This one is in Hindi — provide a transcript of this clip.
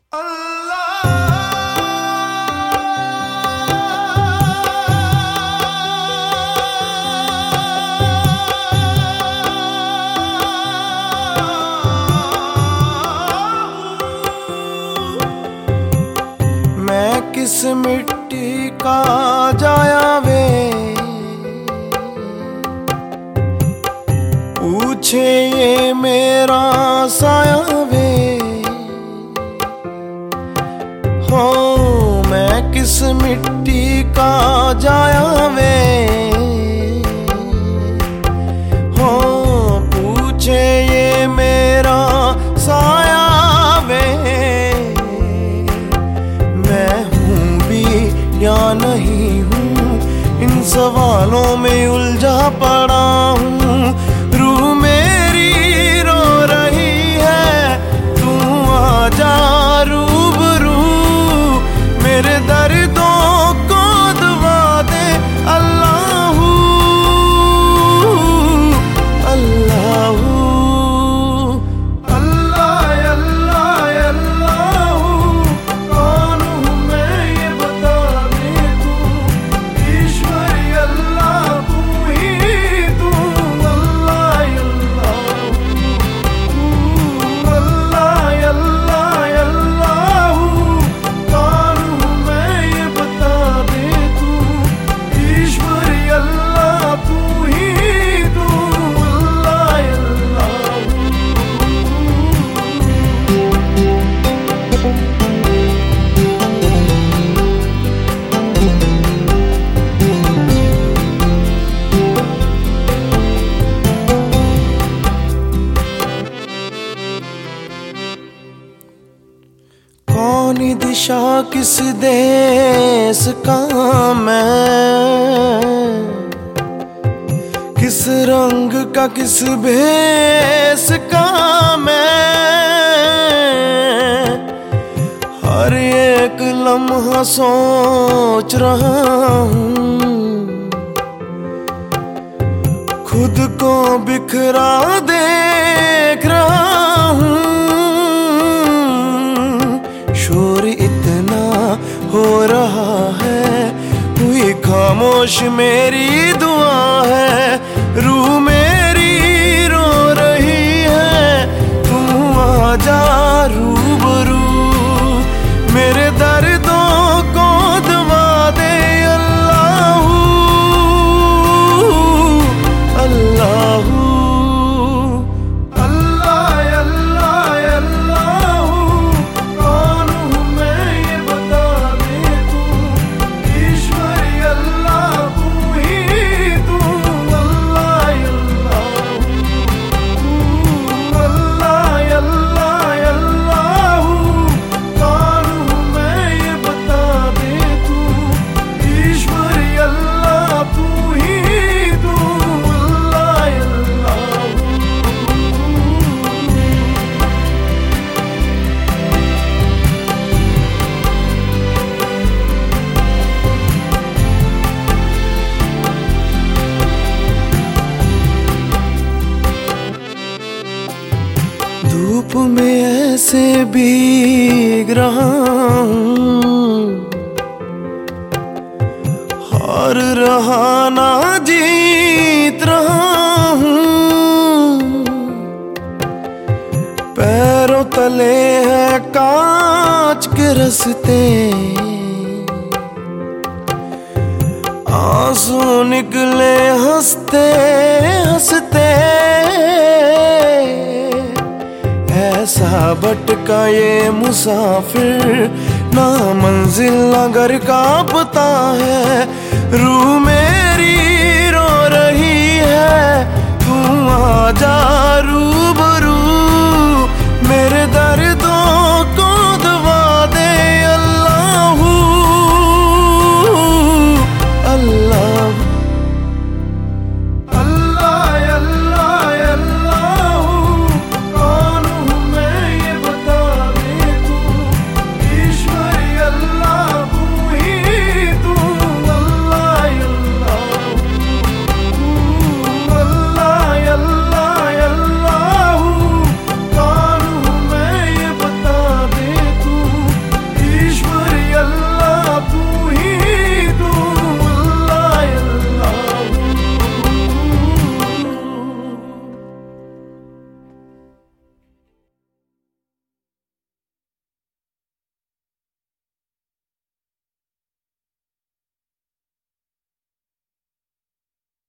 मैं किस मिट्टी का जाया वे, पूछे ये मेरा साया वे। हो मैं किस मिट्टी का जाया वे, हो पूछे ये मेरा साया वे। मैं हूँ भी या नहीं हूँ, इन सवालों में उलझा पड़ा हूँ। रूह मेरी रो रही है, तू आजा रूबरू, मेरे दर्दों को दवा दे। अल्लाहू अल्लाहू अल्लाह अल्लाह अल्लाहू, कौन हूँ मैं ये बता दे तू। ईश्वर अल्लाह तू ही तू। अल्लाह अल्लाह अल्लाह अल्लाहू, कौन हूँ मैं ये बता दे तू। ईश्वर अल्लाह तू ही तू। अल्लाह अल्लाह। कौन दिशा किस देश का मैं, किस रंग का किस भेष का मैं। हर एक लम्हा सोच रहा हूँ, खुद को बिखरा देख रहा हूँ। शोर इतना हो रहा है, हुई खामोश मेरी दुआ है। रूह मेरी रो रही है, तू आजा रूबरू, मेरे दर्दों को दवा दे। अल्लाहू अल्लाहू धूप में ऐसे भीग रहा हूँ, हार रहा ना जीत रहा हूँ। पैरों तले है कांच के रस्ते, आंसू निकले हंसते हंसते। ऐसा भटका ये मुसाफिर, ना मंजिल ना घर का पता है। रूह मेरी रो रही है, तू आजा